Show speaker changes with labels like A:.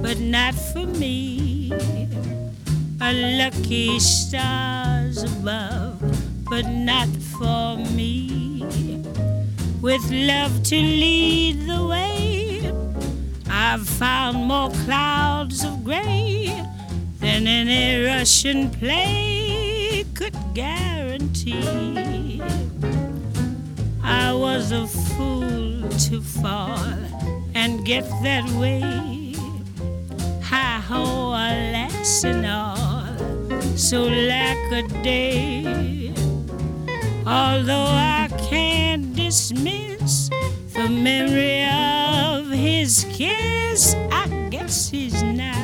A: but not for me. A lucky stars above, but not for me. With love to lead the way, I've found more clouds of gray than any Russian play could guarantee. I was a fool to fall and get that way. Hi-ho, alas and all, so lack a day. Although I can't dismiss the memory of his kiss, I guess he's not